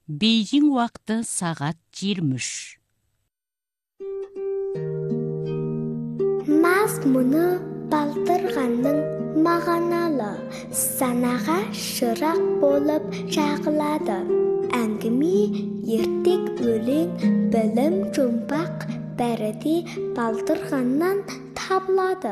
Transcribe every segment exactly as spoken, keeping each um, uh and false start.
Бейжің уақыты сағат жиырма үш. Мазмұны Балдырғанның мағыналы, санаға шырақ болып жағылады. Әңгіме, ертек өлең, білім жұмбақ бәрі де Балдырғаннан табылады.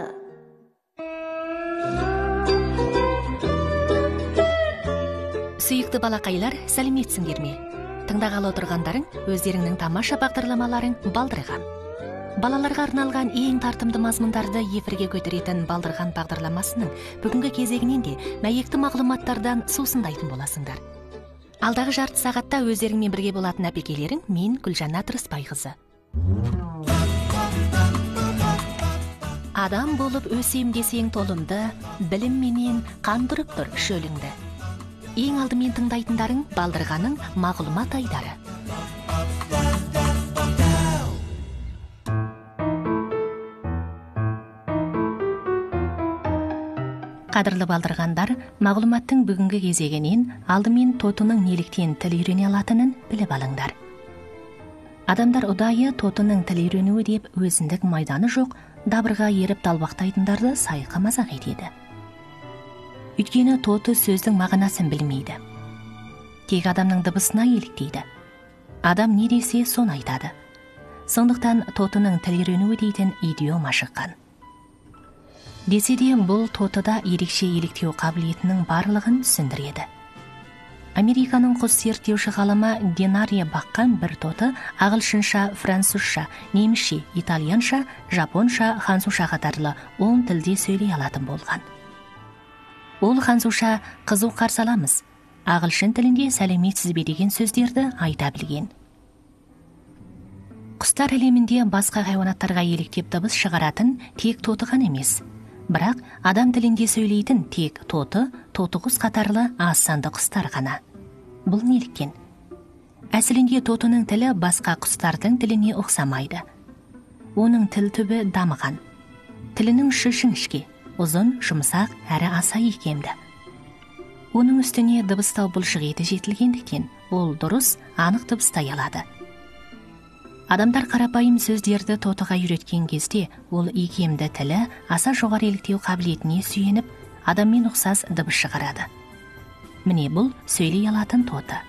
Сүйікті балақайлар, сәлеметсіңдер ме? Тыңдағалы отырғандарың өздеріңнің тамаша бағдарламаларың Балдырған. Балаларға арналған ең тартымды мазмұндарды эфирге көтеретін Балдырған бағдарламасының бүгінгі кезегінен де мәйекті мағлұматтардан сусындайтын боласыңдар. Алдағы жарты сағатта өздеріңмен бірге болатын әпекелерің мен Гүлжанат Рысбайқызы. Адам болып өсем десең толымды, білім менен қандырып тұр шөліңді. Ең алдымен тыңдайтындарың Балдырғанның мағлұмат айдары. Қадірлі Балдырғандар, мағлұматтың бүгінгі кезегінен алдымен тотының неліктен тіл үйрене алатынын біліп алыңдар. Адамдар ұдайы тотының тіл үйренуі деп өзіндік майданы жоқ, дабырға еріп талбақтайтындарды сайқы мазақ етеді. Өйткені тоты сөздің мағынасын білмейді. Тек адамның дыбысына еліктейді. Адам не десе соны айтады. Сондықтан тотының тіл үйренуі дейтін идиома шыққан. Десе де бұл тотыда ерекше еліктеу қабілетінің барлығын түсіндіреді. Американың құс зерттеуші ғалымы Денария баққан бір тоты ағылшынша, французша, немісше, итальянша, жапонша, ханзуша қатарлы он тілде сөйлей алатын болған. Ол ханзуша қызу қарсы аламыз, ағылшын тілінде сәлеметсіз бе деген сөздерді айта білген. Құстар әлемінде басқа хайуанаттарға еліктеп дыбыс шығаратын тек тоты ғана емес. Бірақ адам тілінде сөйлейтін тек тоты, тотықұс қатарлы аз санды құстар ғана. Бұл неліктен? Әсілінде тотының тілі басқа құстардың тіліне ұқсамайды. Оның тіл түбі дамыған. Тілінің ұшы жіңішке, ұзын, жұмсақ әрі аса икемді. Оның үстіне дыбыстау бұлшық еті жетілгендіктен ол дұрыс, анық дыбыстай алады. Адамдар қарапайым сөздерді тотыға үйреткен кезде ол икемді тілі аса жоғары еліктеу қабілетіне сүйеніп, адаммен ұқсас дыбыс шығарады. Міне бұл сөйлей алатын тоты.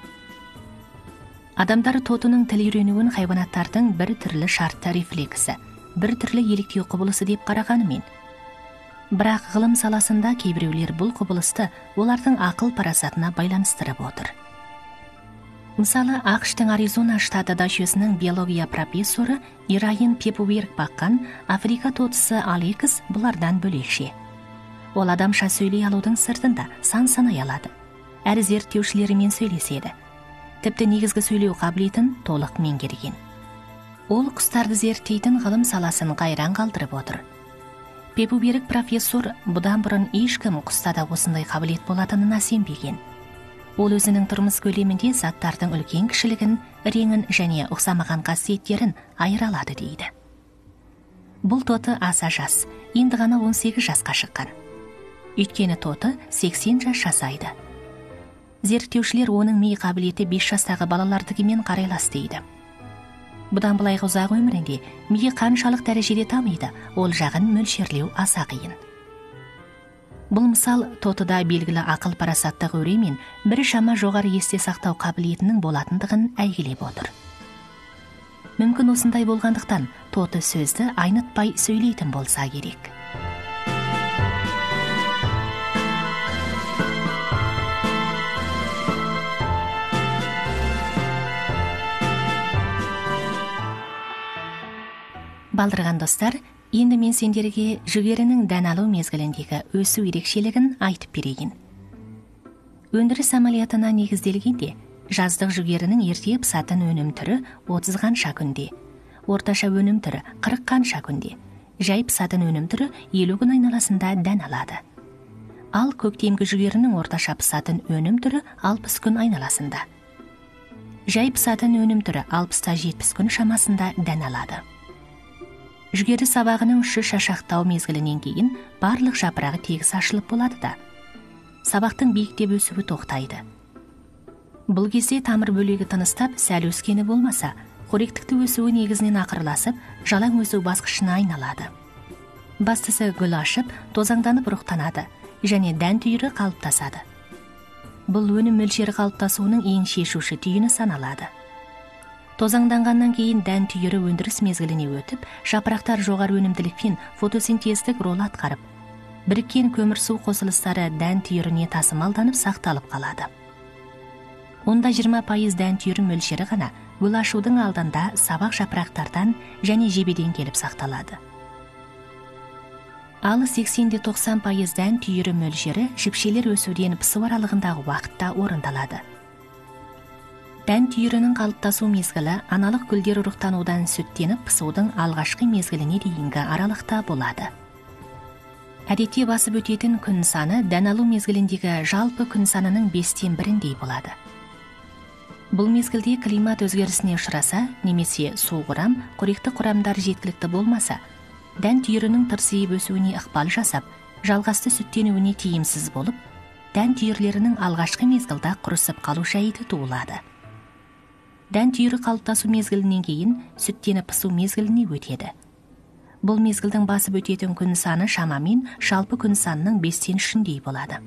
Адамдар тотының тіл үйренуін хайуанаттардың бір түрлі шартты рефлексі, бір түрлі еліктеу құбылысы деп қарағанымен. Бірақ ғылым саласында кейбіреулер бұл құбылысты олардың ақыл парасатына байланыстырып отыр. Мысалы, ақштың Аризона штаты дачесінің биология профессоры Ирайын Пепуверк баққан Африка тотысы Алекс бұлардан бөлекше. Ол адамша сөйлей алудың сыртында сан санай алады. Әрі зерттеушілерімен сөйлеседі. Тіпті негізгі сөйлеу қабілетін толық меңгерген. Ол құстарды зерттейтін ғылым саласын қайран қалдырып отыр. Пепуверк профессор бұдан бұрын ешкім құстада осындай қабілет болатынына сенбеген. Ол өзінің тұрмыс көлемінде заттардың үлкен кішілігін, реңін және ұқсамаған қасиеттерін айыра алады дейді. Бұл тоты аса жас, енді ғана он сегіз жасқа шыққан. Өйткені тоты сексен жас жасайды. Зерттеушілер оның ми қабілеті бес жастағы балалардығымен қарайлас дейді. Бұдан былайғы ұзақ өмірінде ми қаншалық дәрежеде дамиды, ол жағын мөлшерлеу аса қиын. Бұл мысал тотыда белгілі ақыл парасаттық өре мен бір шама жоғары есте сақтау қабілетінің болатындығын әйгілеп отыр. Мүмкін осындай болғандықтан тоты сөзді айнытпай сөйлейтін болса керек. Балдырған достар, енді мен сендерге жүгерінің дән алу мезгіліндегі өсу ерекшелігін айтып берейін. Өндіріс амалиятына негізделгенде, жаздық жүгерінің ерте пысатын өнім түрі отыз қанша күнде, орташа өнім түрі қырық қанша күнде, жай пысатын өнім түрі елу күн айналасында дән алады. Ал көктемгі жүгерінің орташа пысатын өнім түрі алпыс күн айналасында. Жай пысатын өнім түрі алпыстан жетпіс күн шамасында дән алады. Жүгері сабағының ұшы шашақтау мезгілінен кейін барлық жапырағы тегіс ашылып болады да, сабақтың биіктеп өсуі тоқтайды. Бұл кезде тамыр бөлегі тыныстап, сәл өскені болмаса, қоректікті өсуі негізінен ақырласып, жалаң өсу басқышына айналады. Бастысы гүл ашып, тозаңданып рухтанады және дән түйірі қалыптасады. Бұл өнім мөлшері қалыптасуының ең шешуші түйіні саналады. Тозаңданғаннан кейін дән түйірі өндіріс мезгіліне өтіп, жапырақтар жоғары өнімділікпен фотосинтездік рол атқарып, біріккен көмір су қосылыстары дән түйіріне тасымалданып сақталып қалады. Онда жиырма пайыз дән түйірі мөлшері ғана гүл ашудың алдында сабақ жапырақтардан және жебеден келіп сақталады. Ал сексен тоқсан пайыз дән түйірі мөлшері жіпшелер өсуден пысу аралығындағы уақытта орындалады. Дән түйірінің қалыптасу мезгілі аналық гүлдер ұрықтанудан сүттеніп пысудың алғашқы мезгіліне дейінгі аралықта болады. Әдетте басып өтетін күн саны дән алу мезгіліндегі жалпы күн санының бестен біріндей болады. Бұл мезгілде климат өзгерісіне ұшыраса, немесе су құрам, қоректі құрамдар жеткілікті болмаса, дән түйірінің тырсиып өсуіне ықпал жасап, жалғасты сүттенуіне тиімсіз болып, дән түйірлерінің алғашқы мезгілде құрысып қалу жайты туылады. Дән түйірі қалыптасу мезгілінен кейін сүттеніп пысу мезгіліне өтеді. Бұл мезгілдің басып өтетін күн саны шамамен жалпы күн санының бестен үшіндей болады.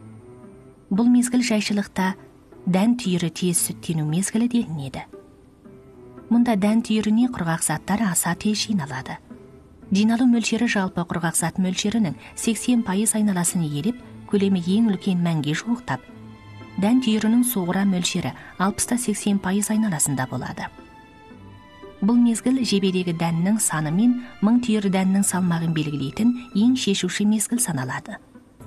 Бұл мезгіл жайшылықта дән түйірі тез сүттену мезгілі делінеді. Мұнда дән түйіріне құрғақ заттар аса тез жиналады. Жиналу мөлшері жалпы құрғақ зат мөлшерінің сексен пайыз айналасын иелеп, көлемі ең үлкен мәнге жуықтап, дән түйірінің суғыра мөлшері алпыстан сексен пайыз айналасында болады. Бұл мезгіл жебедегі дәннің саны мен мың түйір дәннің салмағын белгілейтін ең шешуші мезгіл саналады.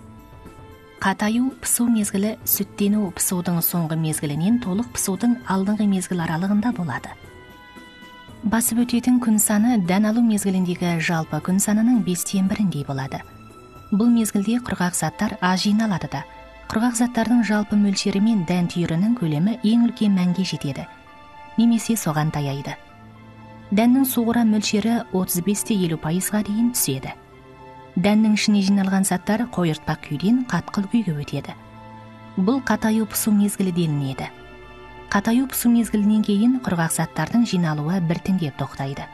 Қатаю пысу мезгілі сүттену пысудың соңғы мезгілінен толық пысудың алдыңғы мезгіл аралығында болады. Басып өтетін күн саны дән алу мезгіліндегі жалпы күн санының бестен біріндей болады. Бұл мезгілде құрғақ заттар аз жиналады да, құрғақ заттардың жалпы мөлшері мен дән түйірінің көлемі ең үлкен мәнге жетеді, немесе соған таяйды. Дәннің суғыра мөлшері отыз бестен елу пайызға дейін түседі. Дәннің ішіне жиналған заттар қойыртпақ күйден қатқыл күйге өтеді. Бұл қатаю пысу мезгілі делінеді. Қатаю пысу мезгілінен кейін құрғақ заттардың жиналуы біртіндеп тоқтайды.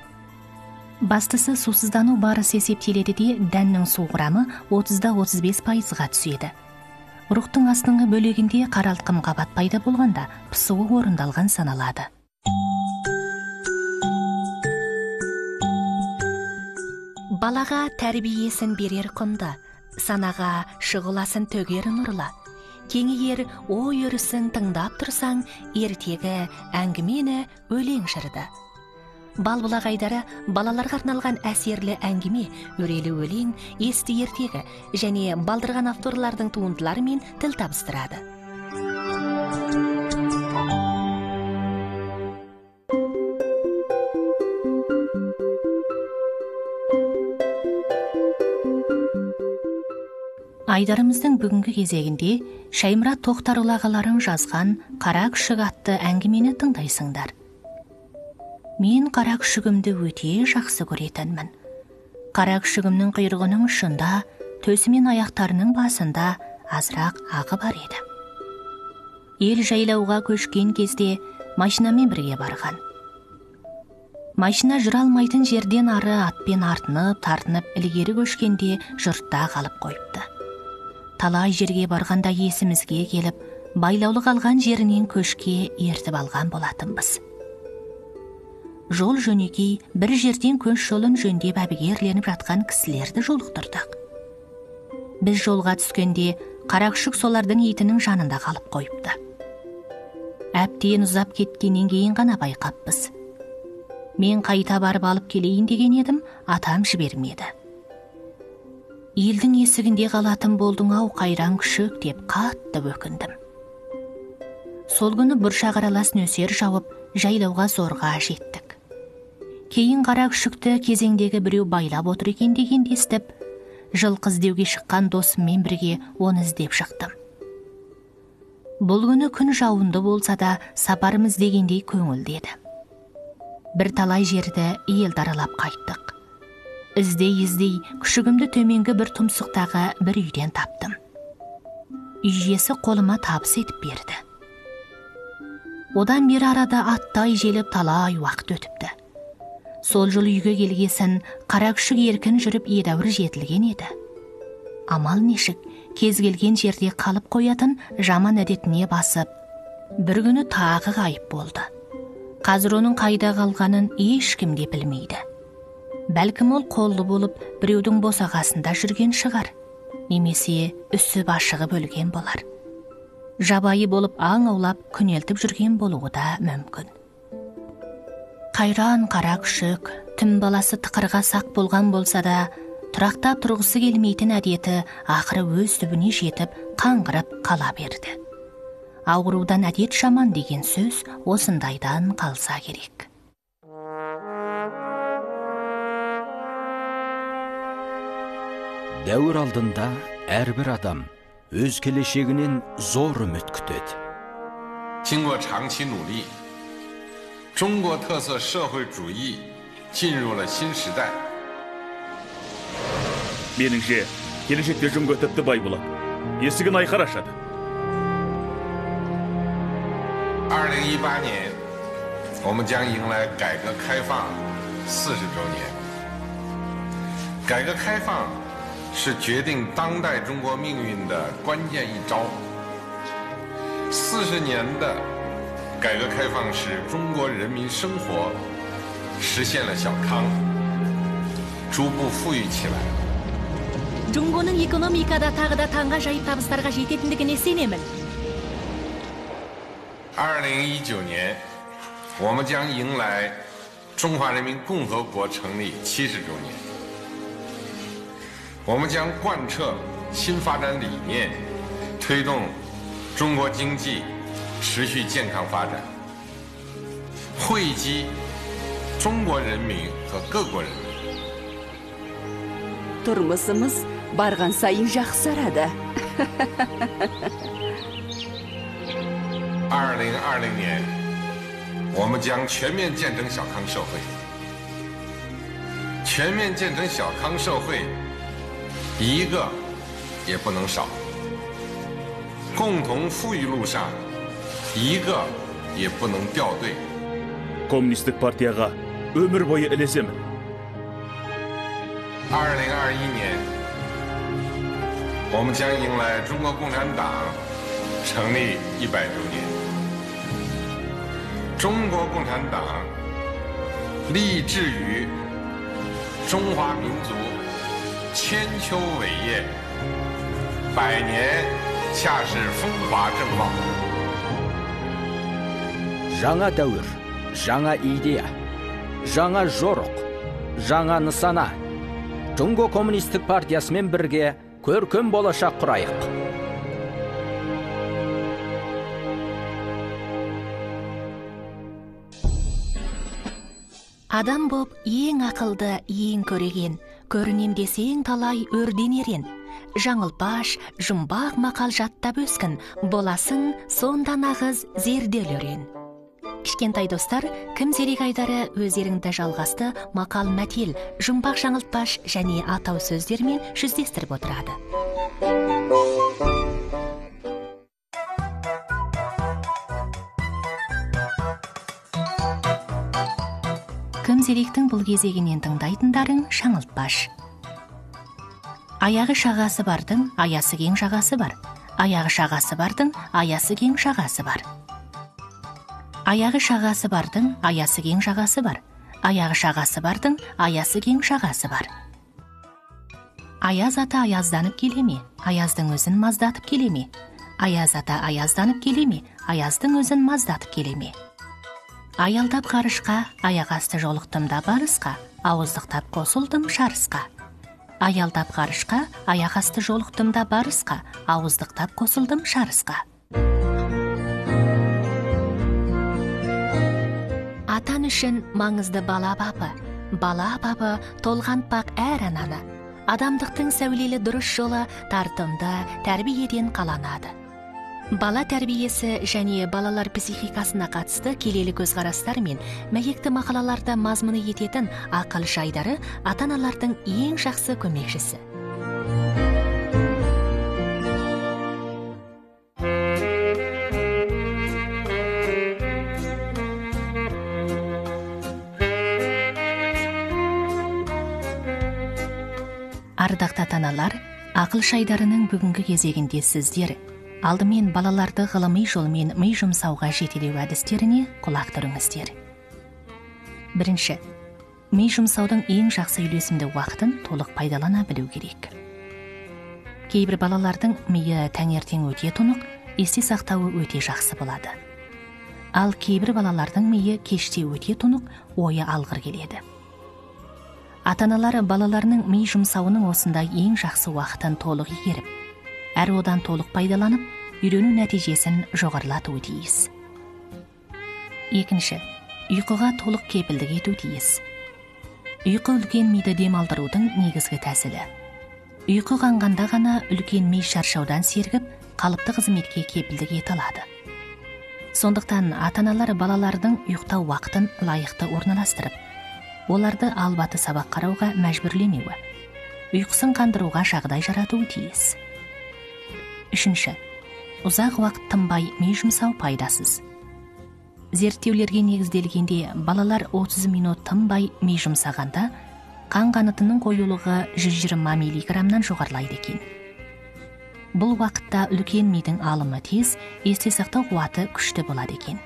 Бастысы сусыздану барысы есептеледі де дәннің су құрамы отыздан отыз бес пайызға түседі. Ұрықтың астыңғы бөлегінде қаралтқым қабат пайда болғанда пысуы орындалған саналады. Балаға тәрбиесін берер құнды, санаға шығыласын төгер нұрлы. Кеңейер ой өрісін тыңдап тұрсаң, ертегі әңгімені өлең жырды. Балбұлақ айдары балаларға арналған әсерлі әңгіме, өрелі өлең, есті ертегі және балдырған авторлардың туындыларымен тіл табыстырады. Айдарымыздың бүгінгі кезегінде Шаймұрат Тоқтарұлы ағаларың жазған «Қара күшік» атты әңгімені тыңдайсыңдар. Мен қара күшігімді өте жақсы көретінмін. Қара күшігімнің құйрығының ұшында, төсі мен аяқтарының басында азырақ ағы бар еді. Ел жайлауға көшкен кезде машинамен бірге барған. Машина жүре алмайтын жерден ары атпен артынып, тартынып, ілгері көшкенде жұртта қалып қойыпты. Талай жерге барғанда есімізге келіп, байлаулы қалған жерінен көшке ертіп алған болатынбыз. Жол жөнекей бір жерден көш жолын жөндеп әбігерленіп жатқан кісілерді жолықтырдық. Біз жолға түскенде қара күшік солардың итінің жанында қалып қойыпты. Әбден ұзап кеткеннен кейін ғана байқаппыз. Мен қайта барып алып келейін деген едім, атам жібермеді. Елдің есігінде қалатын болдың ау қайран күшік деп қатты өкіндім. Сол күні бұршақ аралас нөсер жауып, жайлауға зорға жеттік. Кейін қара күшікті кезеңдегі біреу байлап отыр екен дегенді естіп, жылқы іздеуге шыққан досыммен бірге оны іздеп шықтым. Бұл күні күн жауынды болса да сапарымыз дегендей көңілдеді. Bir талай жерді елді аралап қайттық. Іздей-іздей күшігімді төменгі бір тұмсықтағы бір үйден таптым. Үй иесі қолыма табыс етіп берді. Одан бері арада аттай желіп талай уақыт өтіпті. Сол жыл үйге келгесін қара күшік еркін жүріп едәуір жетілген еді. Амал нешік, кез келген жерде қалып қоятын жаман әдетіне басып, бір күні тағы ғайып болды. Қазір оның қайда қалғанын ешкім де білмейді. Бәлкім ол қолды болып біреудің босағасында жүрген шығар, немесе үсіп ашығып өлген болар. Жабайы болып аң аулап күнелтіп жүрген болуы да мүмкін. Қайран қара күшік, түн баласы тықырға сақ болған болса да, тұрақтап тұрғысы келмейтін әдеті ақыры өз түбіне жетіп қаңғырып қала берді. Аурудан әдет жаман деген сөз осындайдан қалса керек. Дәуір алдында әрбір адам өз келешегінен зор үміт күтеді. 经过长期努力，中国特色社会主义进入了新时代。 Меніңше, келешекте Жұңго тіпті бай болады. Есігін айқар ашады. 二零一八年，我们将迎来改革开放四十周年。改革开放是决定当代中国命运的关键一招。四十年的改革开放使中国人民生活实现了小康，逐步富裕起来。 Жұңғоның экономикада тағы да таңға жайып табыстарға жететіндігіне сенемін. 二零一九年，我们将迎来中华人民共和国成立七十周年。我们将贯彻新发展理念，推动中国经济持续健康发展，惠及中国人民和各国人民。 Тұрмысымыз барған сайын жақсарады. 二零二零年，我们将全面建成小康社会。全面建成小康社会，一个也不能少。共同富裕路上，一个也不能掉队。 Коммунистік партияға өмір бойы ілесемін. 二零二一年，我们将迎来中国共产党成立一百周年。中国共产党立志于中华民族千秋伟业，百年恰是风华正茂。 Жаңа дәуір, жаңа идея, жаңа жорық, жаңа нысана. Жұңго коммунистік партиясымен бірге көркем болашақ құрайық. Адам боп ең ақылды, ең көреген, көрінем десең талай өрден ерен. Жаңылпаш, жұмбақ мақал жаттап өскін, боласың сондан ағыз зердел өрен. Кішкентай достар, кім зерек айдары өздеріңді жалғасты мақал мәтел, жұмбақ жаңылтпаш және атау сөздермен жүздестіріп отырады. Кім зеректің бұл кезегінен тыңдайтындарың шаңылтпаш. Аяғы шағасы бардың, аясы кең жағасы бар. Аяғы шағасы бардың, аясы кең жағасы бар. Аяғы шағасы бардың, аясы кең жағасы бар. Аяғы шағасы бардың, аясы кең жағасы бар. Аяз ата аязданып келеме, аяздың өзін маздатып келеме. Аяз ата аязданып келеме, аяздың өзін маздатып келеме. Аялдап қарышқа, аяқ асты жолықтым да барысқа, ауыздықтап қосылдым шарысқа. Аялдап қарышқа, аяқ асты жолықтым да барысқа, ауыздықтап қосылдым шарысқа. Атан үшін маңызды бала бабы, бала бабы толғантпақ әр ананы. Адамдықтың сәулелі дұрыс жолы тартымды тәрбиеден қаланады. Бала тәрбиесі және балалар психикасына қатысты келелі көзқарастар мен мәйекті мақалаларда мазмұны ететін ақыл жайдары ата-аналардың ең жақсы көмекшісі. Ардақты ата-аналар, ақыл шайдарының бүгінгі кезегінде сіздер алдымен балаларды ғылыми жолмен ми жұмсауға жетелеу әдістеріне құлақ түріңіздер. Бірінші, ми жұмсаудың ең жақсы үйлесімді уақытын толық пайдалана білу керек. Кейбір балалардың миы таңертең өте тұнық, есте сақтауы өте жақсы болады. Ал кейбір балалардың миы кеште өте тұнық, ойы алғыр келеді. Ата-аналар балаларының ми жұмсауының осындай ең жақсы уақытын толық игеріп, әрі одан толық пайдаланып, үйрену нәтижесін жоғарылатуы тиіс. Екінші, ұйқыға толық кепілдік ету тиіс. Ұйқы үлкен миды демалдырудың негізгі тәсілі. Ұйқы қанғанда ғана үлкен ми шаршаудан сергіп, қалыпты қызметке кепілдік ете алады. Сондықтан ата-аналар балалардың ұйықтау уақытын лайықты орналастырып, оларды албаты сабақ қарауға мәжбүрлемеуі, ұйқысын қандыруға жағдай жаратуы тиіс. Үшінші, ұзақ уақыт тынбай ми жұмсау пайдасыз. Зерттеулерге негізделгенде балалар отыз минут тынбай ми жұмсағанда қан қанытының қоюлығы жүз жиырма миллиграммнан жоғарылайды екен. Бұл уақытта үлкен мидың алымы тез, есте сақтау қуаты күшті болады екен.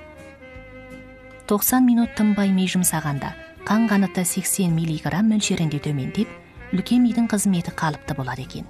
тоқсан минут тынбай ми жұмсағанда қан қаныты сексен миллиграмм мөлшерінде төмендеп, үлкен мидың қызметі қалыпты болады екен.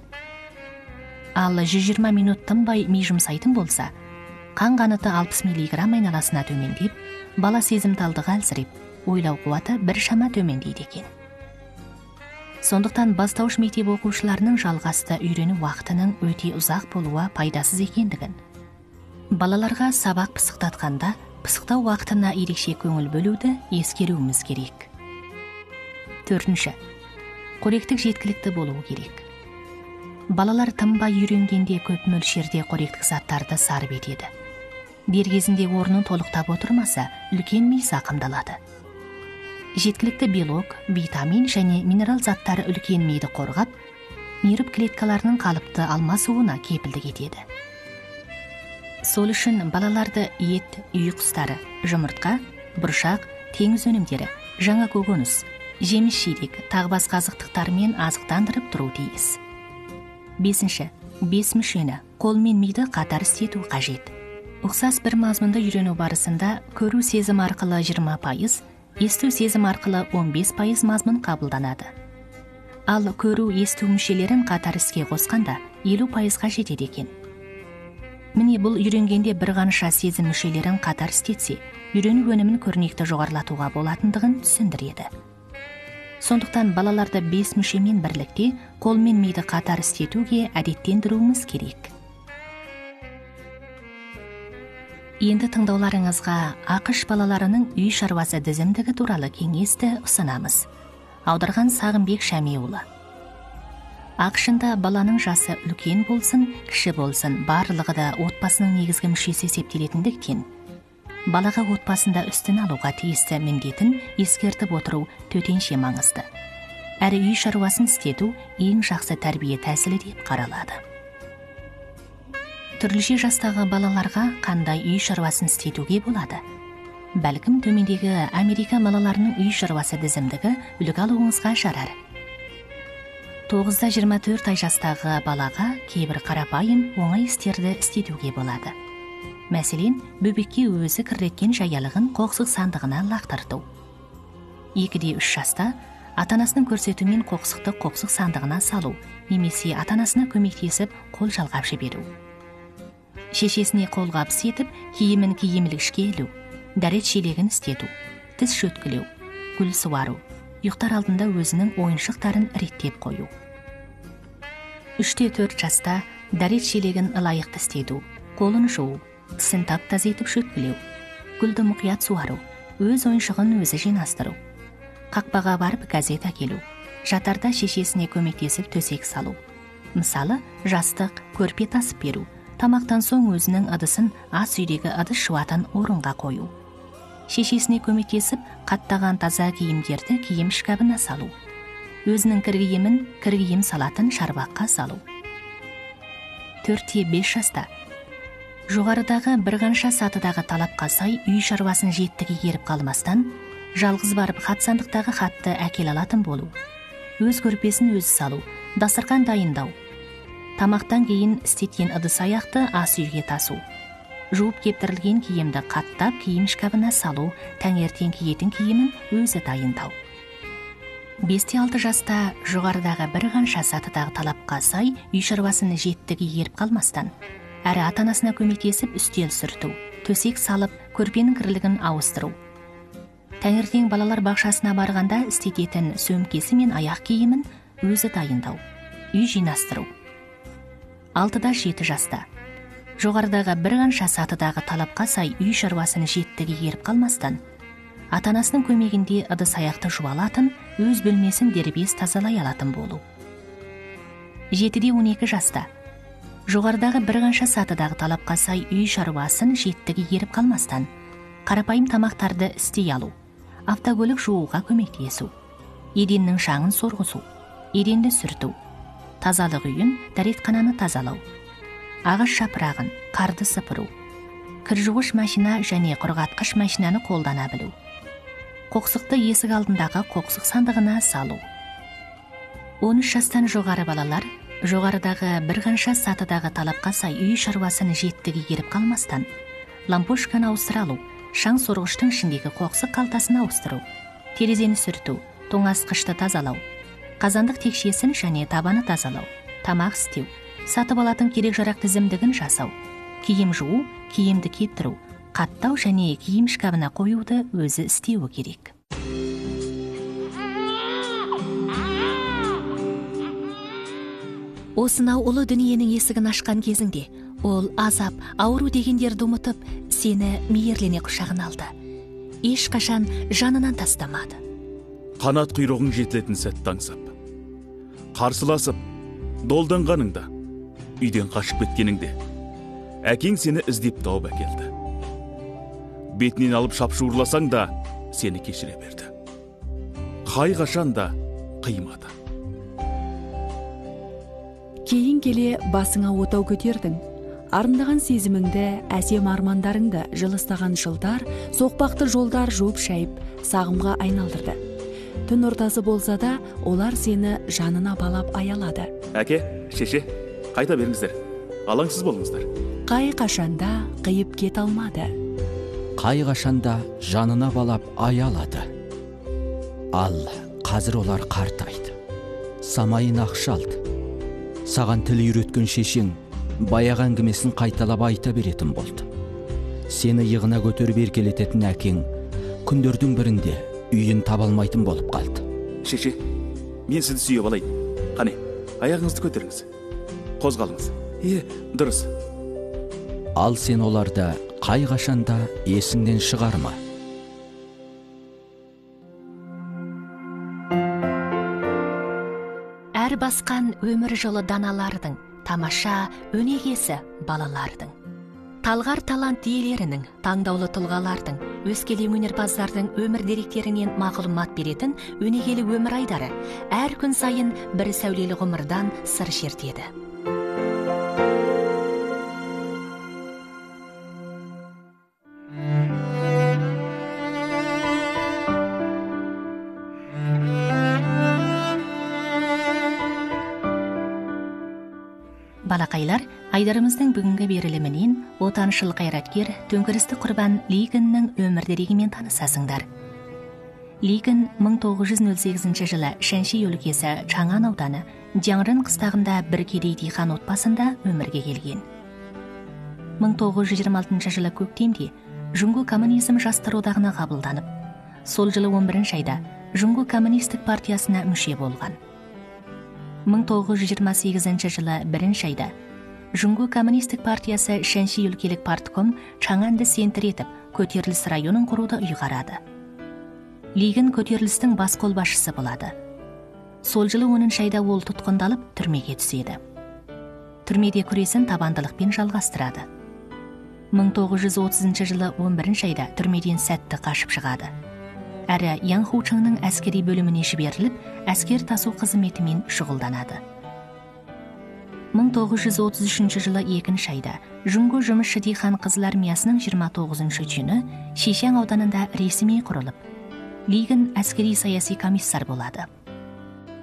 Ал жүз жиырма минут тынбай ми жұмсайтын болса, қан қаныты алпыс миллиграмм айналасына төмендеп, бала сезімталдығы әлсіреп, ойлау қуаты біршама төмендейді екен. Сондықтан бастауыш мектеп оқушыларының жалғасты үйрену уақытының өте ұзақ болуы пайдасыз екендігін, балаларға сабақ пысықтатқанда пысықтау уақытына ерекше көңіл бөлуді ескеруіміз керек. Төртінші, қоректік жеткілікті болуы керек. Балалар тынбай үйренгенде көп мөлшерде қоректік заттарды сарып етеді. Дер кезінде орнын толықтап отырмаса, үлкен ми зақымдалады. Жеткілікті белок, витамин және минерал заттары үлкен миды қорғап, нейроп клеткаларының қалыпты алмасуына кепілдік етеді. Сол үшін балаларды ет, үй құстары, жұмыртқа, бұршақ, теңіз өнімдері, жаңа көкөніс, жеміс жидек, тағы басқа азықтықтармен азықтандырып тұру тиіс. Бесінші, бес мүшені, қол мен миды қатар істету қажет. Ұқсас бір мазмұнды үйрену барысында көру сезім арқылы жиырма пайыз, есту сезім арқылы он бес пайыз мазмұн қабылданады. Ал көру, есту мүшелерін қатар іске қосқанда елу пайызға жетеді екен. Міне бұл үйренгенде бір ғаныша сезім мүшелерін қатар істетсе, үйрену өнімін көрнекті жоғарылатуға болатындығын түсіндіреді. Сондықтан балаларды бес мүшемен бірлікте қол мен миды қатар істетуге әдеттендіруіміз керек. Енді тыңдауларыңызға ақш балаларының үй шаруасы тізімдігі туралы кеңесті ұсынамыз. Аударған Сағынбек Шәмеұлы. Ақшында баланың жасы үлкен болсын, кіші болсын, барлығы да отбасының негізгі мүшесі есептелетіндіктен, балаға отбасында үстін алуға тиісті міндетін ескертіп отыру төтенше маңызды. Әрі үй шаруасын істету ең жақсы тәрбие тәсілі деп қаралады. Түрліше жастағы балаларға қандай үй шаруасын істетуге болады? Бәлкім төмендегі Америка балаларының үй шаруасы тізімдігі үлгі алуыңызға жарар. тоғызда жиырма төрт ай жастағы балаға кейбір қарапайым оңай істерді істетуге болады. Мәселен, бөбекке өзі кіреткен жаялығын қоқсық сандығына лақтырту. екіде үш жаста ата-анасының көрсетуімен қоқсықты қоқсық сандығына салу, немесе ата-анасына көмектесіп қол жалғап жіберу. Шешесіне қолғабыс етіп, киімін киімілгішке ілу, дәрет шелегін істету, тіс шөткілеу, гүл суару, ұйықтар алдында өзінің ойыншықтарын реттеп қою. Үште төрт жаста дәрет шелегін лайықты істету, қолын жуу, тісін тап-таза етіп шөткілеу, гүлді мұқият суару, өз ойыншығын өзі жинастыру, қақпаға барып газет әкелу, жатарда шешесіне көмектесіп төсек салу. Мысалы, жастық, көрпе тасып беру, тамақтан соң өзінің ыдысын ас үйдегі ыдыс жуатын орынға қою. Шешесіне көмектесіп, қаттаған таза киімдерді киім шкабына салу. Өзінің кіргиімін кіргиім салатын шарбаққа салу. Төртте бес жаста жоғарыдағы бір қанша сатыдағы талапқа сай үй шаруасын жеттіге еріп қалмастан, жалғыз барып хат сандықтағы хатты әкел алатын болу. Өз көрпесін өзі салу, дастархан дайындау, тамақтан кейін істеткен ыдыс аяқты ас үйге тасу, жуып кептірілген киімді қаттап киім шкабына салу, таңертең киетін киімін өзі дайындау. Бесте алты жаста жоғарыдағы бір қанша сатыдағы талапқа сай үй шаруасын жеттіге еріп қалмастан, әрі ата-анасына көмектесіп үстел сүрту, төсек салып, көрпенің кірлігін ауыстыру. Таңертең балалар бақшасына барғанда істететін сөмкесі мен аяқ киімін өзі дайындау, үй жинастыру. алтыда жеті жаста жоғарыдағы бір қанша сатыдағы талапқа сай үй шаруасын жеттіге еріп қалмастан, ата-анасының көмегінде ыдыс аяқты жуалатын, өз бөлмесін дербес тазалай алатын болу. жетіде он екі жаста жоғарыдағы бір қанша сатыдағы талапқа сай үй шаруасын жеттіге еріп қалмастан, қарапайым тамақтарды істей алу, автокөлік жууға көмектесу, еденнің шаңын сорғызу, еденді сүрту, тазалық үйін, дәретхананы тазалау, ағаш жапырағын, қарды сыпыру, кір жуғыш машина және құрғатқыш машинаны қолдана білу, қоқсықты есік алдындағы қоқсық сандығына салу. он үш жастан жоғары балалар жоғарыдағы бір қанша сатыдағы талапқа сай үй шаруасын жеттіге еріп қалмастан, лампошканы ауыстыралу, шаң сорғыштың ішіндегі қоқсық қалтасын ауыстыру, терезені сүрту, тоңазытқышты тазалау, қазандық текшесін және табаны тазалау, тамақ істеу, сатып алатын керек жарақ тізімдігін жасау, киім жуу, киімді кептіру, қаттау және киім шкабына қоюды өзі істеуі керек. Осынау ұлы дүниенің есігін ашқан кезіңде, ол азап, ауру дегендерді ұмытып, сені мейірлене құшағына алды. Ешқашан жанынан тастамады. Қанат құйрығың жетілетін сәтті аңсап, қарсыласып, долданғаныңда, үйден қашып кеткеніңде, әкең сені іздеп тауып әкелді. Бетінен алып шапшуырласаң да, сені кешіре берді. Қай қашан да қимады. Кейін келе басыңа отау көтердің. Арындаған сезіміңді, әсем армандарыңды жылыстаған жылдар, соқпақты жолдар жуып шайып, сағымға айналдырды. Түн ортасы болса да, олар сені жанына балап аялады. Әке, шеше, қайта беріңіздер. Алаңсыз болыңыздар. Қай қашанда қиып кет алмады. Қай қашанда жанына балап аялады. Ал қазір олар қартайды. Самайын ақшалды. Саған тіл үйреткен шешең баяғы әңгімесін қайталап айта беретін болды. Сені иығына көтеріп еркелететін әкең күндердің бірінде үйін табалмайтын болып қалды. Шеше, мен сізді сүйіп алайын. Қане, аяғыңызды көтеріңіз. Қозғалыңыз. Е, дұрыс. Ал сен оларды қай қашанда есіңнен шығарма. Әр басқан өмір жолы даналардың, тамаша өнегесі балалардың. Талғар талант иелерінің, таңдаулы тұлғалардың, өскелең өнерпаздардың өмір деректерінен мағлұмат беретін өнегелі өмір айдары әр күн сайын бір сәулелі ғұмырдан сыр шертеді. Балақайлар, айдарымыздың бүгінгі берілімінен отаншыл қайраткер төңкерісті құрбан Лигіннің өмір дерегімен танысасыңдар. Лигін мың тоғыз жүз нөл сегізінші жылы Шәнши өлкесі Чаңан ауданы Жаңрын қыстағында бір кедей диқан отбасында өмірге келген. мың тоғыз жүз жиырма алтыншы жылы көктемде Жұңгу коммунизм жастар одағына қабылданып, сол жылы он бірінші айда Жұңгу коммунистік партиясына мүше болған. мың тоғыз жүз жиырма сегізінші жылы бірінші айда Жұңгу коммунистік партиясы Шәнши өлкелік партком Чаңанды сентір етіп, көтеріліс районын құруды ұйғарады. Лигін көтерілістің бас қолбасшысы болады. Сол жылы оныншы айда ол тұтқындалып, түрмеге түседі. Түрмеде күресін табандылықпен жалғастырады. мың тоғыз жүз отызыншы жылы он бірінші айда түрмеден сәтті қашып шығады. Әрі Ян Хучыңның әскери бөліміне жіберіліп, әскер тасу қызметімен шұғылданады. мың тоғыз жүз отыз үшінші жылы екінші айда Жұңгу жұмысшы диқан қызыл армиясының жиырма тоғызыншы жүні Шишаң ауданында ресми құрылып, Лигін әскери саяси комиссар болады.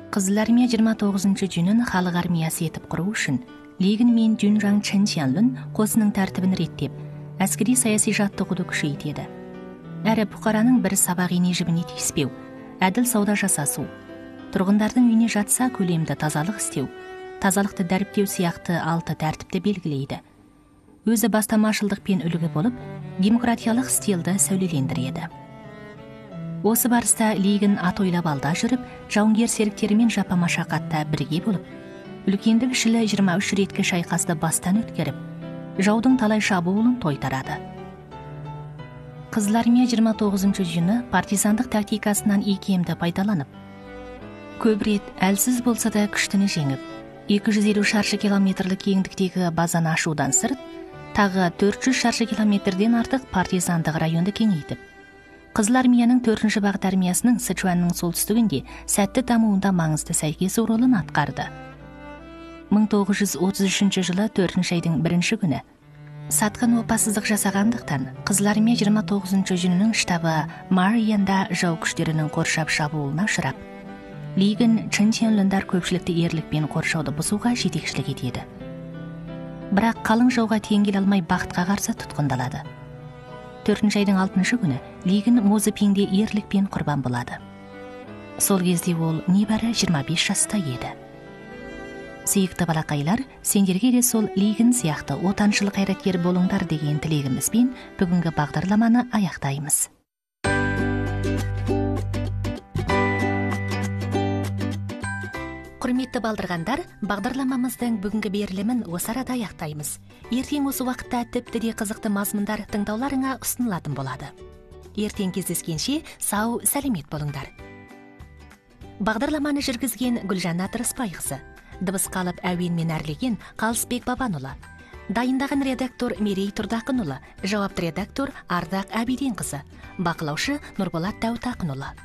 Қызыл армия жиырма тоғызынчы жүнін халық армиясы етіп құру үшін Лигін мен Жүнжаң Чэнчянлун қосының тәртібін реттеп, әскери саяси жаттығуды күшейтеді. Әрі бұқараның бір сабақ ине жібіне тиіспеу, әділ сауда жасасу, тұрғындардың үйіне жатса көлемді тазалық істеу, тазалықты дәріптеу сияқты алты тәртіпті белгілейді. Өзі бастамашылдықпен үлгі болып, демократиялық стилді сәулелендіреді. Осы барыста Лигін ат ойлап алда жүріп, жауынгер серіктерімен жапа машақатта бірге болып, үлкендік кішілі жиырма үш реткі шайқасты бастан өткеріп, жаудың талай шабуылын тойтарады. Қызыл армия жиырма тоғызынчы жүні партизандық тактикасынан икемді пайдаланып, көп рет әлсіз болса да күштіні жеңіп, екі жүз елу шаршы километрлік кеңдіктегі базаны ашудан сырт, тағы төрт жүз шаршы километрден артық партизандық районды кеңейтіп, Қызыл армияның төртінші бағыт армиясының Сычуанның солтүстігінде сәтті дамуында маңызды сәйкес ролын атқарды. мың тоғыз жүз отыз үшінші жылы төртінші айдың бірінші күні сатқын опасыздық жасағандықтан Қызыл армия жиырма тоғызынчы жүнінің штабы Марьянда жау күштерінің қоршап шабуылына ұшырап, Лигін Чэнчянлундар көпшілікті ерлікпен қоршауды бұзуға жетекшілік етеді. Бірақ қалың жауға тең келе алмай бақытқа қарсы тұтқындалады. төртінші айдың алтыншы күні Лигін Мозыпинде ерлікпен құрбан болады. Сол кезде ол небәрі жиырма бес жаста еді. Сүйікті балақайлар, сендерге де сол Лигін сияқты отаншыл қайраткер болыңдар деген тілегімізбен бүгінгі бағдарламаны аяқтаймыз. Құрметті балдырғандар, бағдарламамыздың бүгінгі берілімін осы арада аяқтаймыз. Ертең осы уақытта тіпті де қызықты мазмұндар тыңдауларыңа ұсынылатын болады. Ертең кездескенше сау, сәлемет болыңдар. Бағдарламаны жүргізген Гүлжан Тырыспайқызы, дыбысқа алып әуенмен әрлеген Қалысбек Бабанұлы, дайындаған редактор Мерей Тұрдақынұлы, жауапты редактор Ардақ Әбиденқызы, бақылаушы Нұрболат Дәутақынұлы.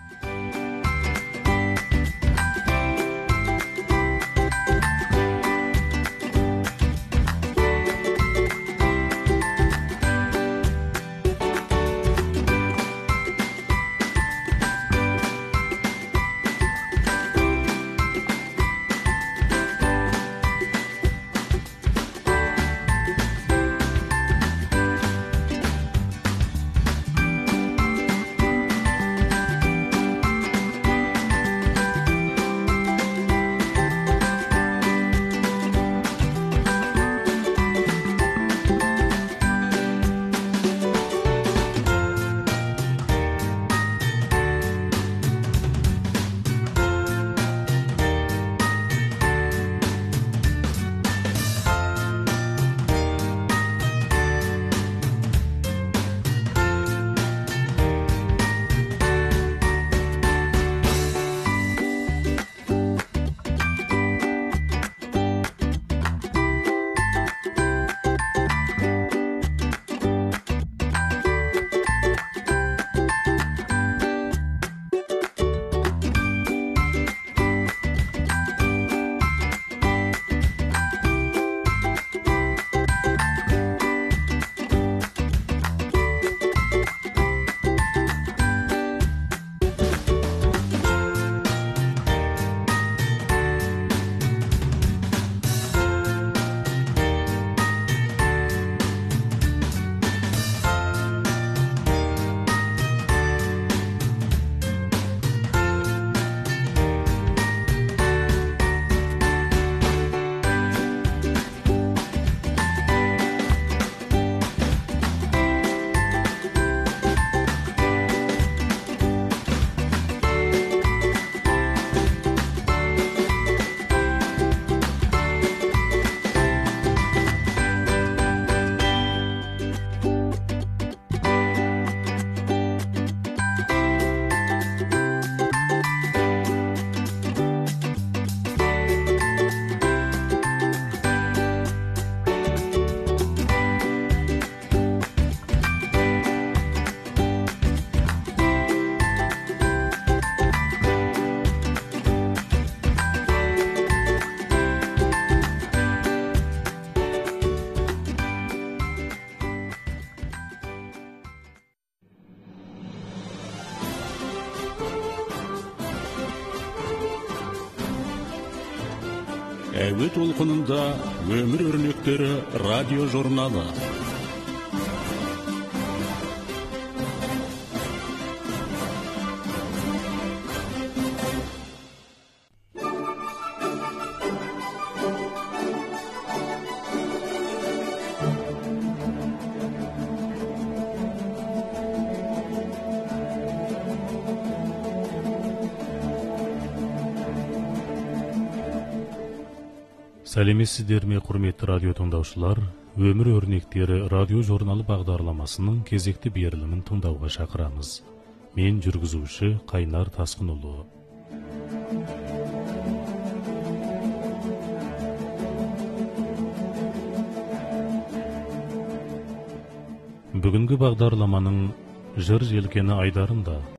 әуе толқынында өмір өрнектері радио журналы. Сәлеметсіздер ме, құрметті радио тыңдаушылар? Өмір өрнектері радио журналы бағдарламасының кезекті берілімін тыңдауға шақырамыз. Мен жүргізуші Қайнар Тасқынұлы. Бүгінгі бағдарламаның жыр желкені айдарында